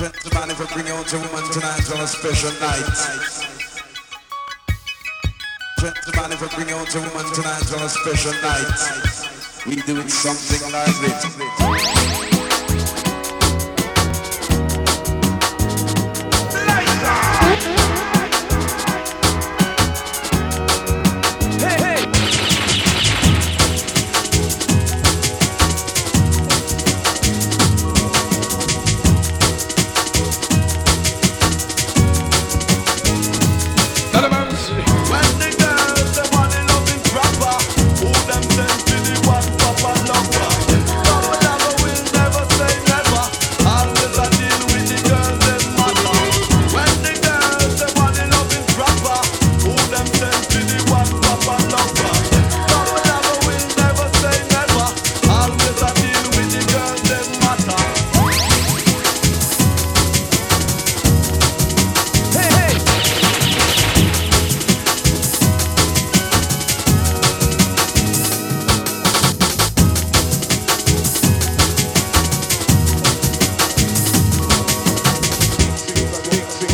Gentlemen, if I bring out a woman tonight on a special night. Gentlemen, if I bring out a woman tonight on a special night, we do it something like this.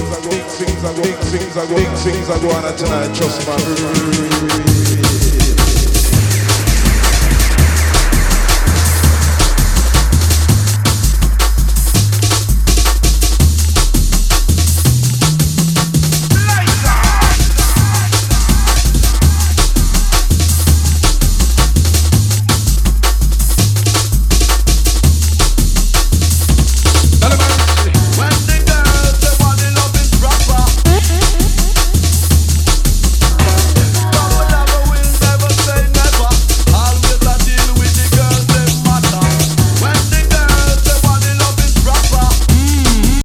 Big things are going on tonight, trust me.